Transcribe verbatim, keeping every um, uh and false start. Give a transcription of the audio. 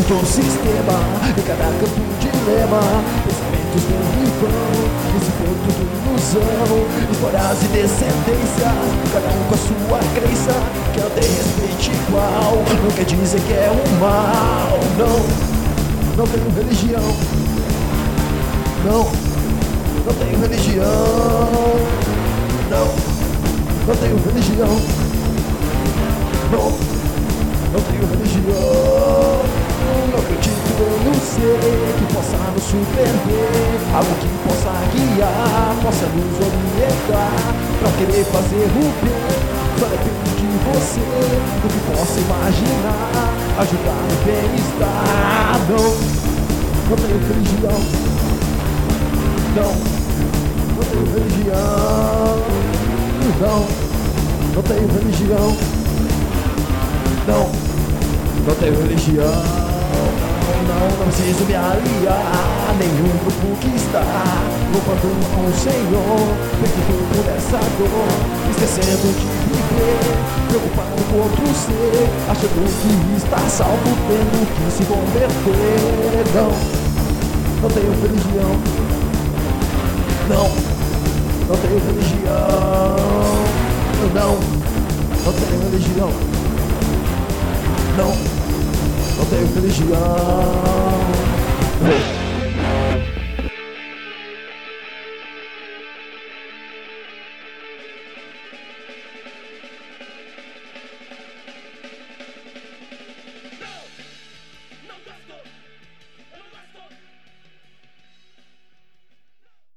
do sistema, em cada canto um dilema, pensamentos vêm e vão, esse foi tudo ilusão, histórias e descendências, cada um com a sua crença, que não tem respeito igual, não quer dizer que é um mal. Não, não tenho religião. Não, não tenho religião. Não, não tenho religião. Não, não tenho religião. Não acredito em um ser que possa nos surpreender, algo que possa guiar, possa nos orientar pra querer fazer o bem. Só depende de você, do que possa imaginar, ajudar no bem-estar. Não, não tenho religião. Não, não tenho religião. Não, não tenho religião. Não, não tenho religião. Não, não preciso me aliar a nenhum grupo que está louvando com o Senhor, perdido por essa dor, esquecendo de viver, preocupado com outro ser, achando que está salvo, tendo que se converter. Não, não tenho religião. Não, não tenho religião. Não, não tenho religião. Não, não tenho religião.